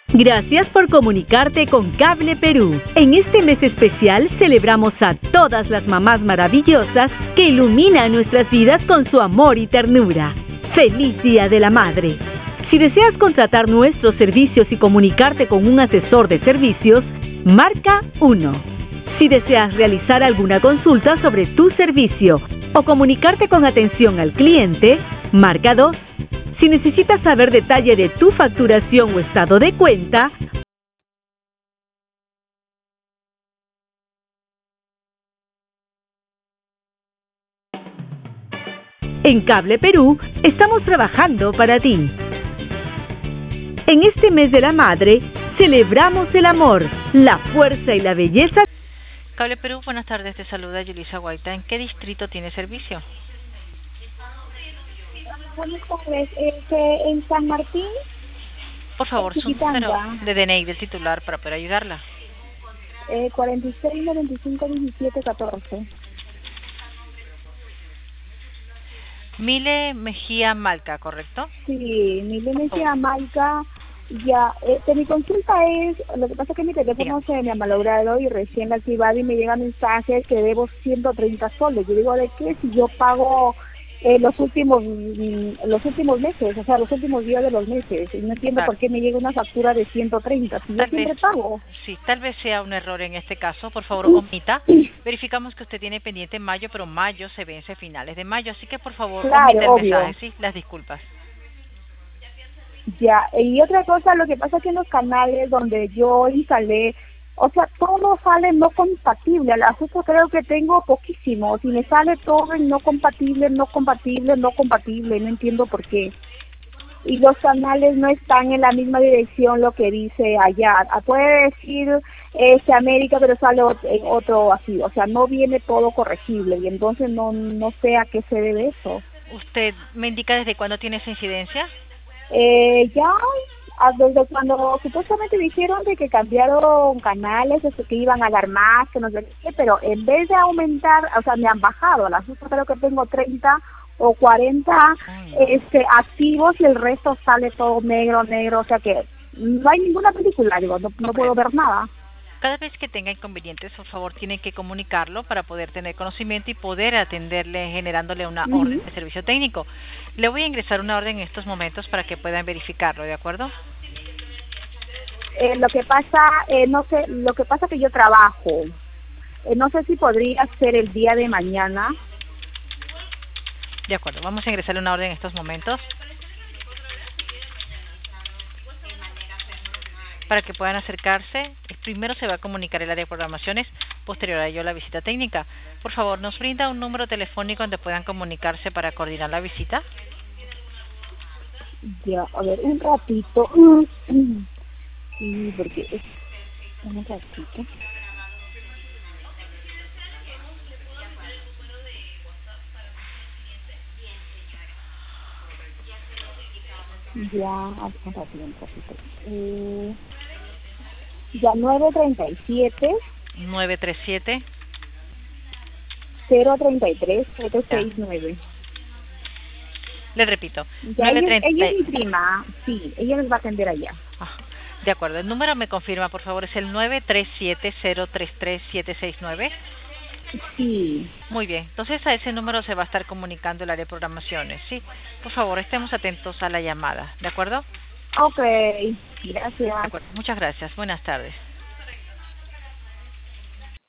Gracias por comunicarte con Cable Perú. En este mes especial celebramos a todas las mamás maravillosas que iluminan nuestras vidas con su amor y ternura. ¡Feliz Día de la Madre! Si deseas contratar nuestros servicios y comunicarte con un asesor de servicios, marca 1. Si deseas realizar alguna consulta sobre tu servicio o comunicarte con atención al cliente, marca 2. Si necesitas saber detalle de tu facturación o estado de cuenta, en Cable Perú estamos trabajando para ti. En este mes de la madre, celebramos el amor, la fuerza y la belleza. Cable Perú, buenas tardes, te saluda Yulisa Guaita. ¿En qué distrito tiene servicio? Buenas tardes, en San Martín. Por favor, su número de DNI del titular para poder ayudarla. 46 95 17 14. Mile Mejía Malca, ¿correcto? Sí, Mile Mejía Malca. Ya, mi consulta es, lo que pasa es que mi teléfono se me ha malogrado y recién la activado y me llegan mensajes que debo 130 soles. Yo digo, ¿de qué? Si yo pago los últimos meses, o sea, los últimos días de los meses. Y no entiendo por qué me llega una factura de 130, si yo siempre pago. Sí, tal vez sea un error en este caso. Por favor, omita. Verificamos que usted tiene pendiente en mayo, pero mayo se vence a finales de mayo. Así que, por favor, omita el mensaje. Sí, las disculpas. Ya, y otra cosa, lo que pasa es que en los canales donde yo instalé, o sea, todo sale no compatible. Al ajuste creo que tengo poquísimos y me sale todo en no compatible, no compatible, no compatible. No entiendo por qué. Y los canales no están en la misma dirección, lo que dice allá. Puede decir América, pero sale otro así. O sea, no viene todo corregible y entonces no sé a qué se debe eso. ¿Usted me indica desde cuándo tiene esa incidencia? Ya desde cuando supuestamente dijeron de que cambiaron canales, que iban a dar más, que no sé qué, pero en vez de aumentar, o sea, me han bajado. La justa creo que tengo 30 o 40 activos y el resto sale todo negro, o sea que no hay ninguna película, digo, no puedo ver nada. Cada vez que tenga inconvenientes, por favor, tiene que comunicarlo para poder tener conocimiento y poder atenderle, generándole una orden de servicio técnico. Le voy a ingresar una orden en estos momentos para que puedan verificarlo, ¿de acuerdo? Lo que pasa, no sé, lo que pasa que yo trabajo. No sé si podría ser el día de mañana. De acuerdo, vamos a ingresarle una orden en estos momentos para que puedan acercarse. Primero se va a comunicar el área de programaciones, posterior a ello la visita técnica. Por favor, ¿nos brinda un número telefónico donde puedan comunicarse para coordinar la visita? Ya, a ver, un ratito. Sí, porque un ratito. Ya, un ratito. Ya, 937 033 769. Le repito, ya, ella es mi prima, sí, ella les va a atender allá. De acuerdo, el número me confirma, por favor, es el 937-033-769. Sí. Muy bien, entonces a ese número se va a estar comunicando el área de programaciones, ¿sí? Por favor, estemos atentos a la llamada, ¿de acuerdo? Ok, gracias. De acuerdo, muchas gracias, buenas tardes.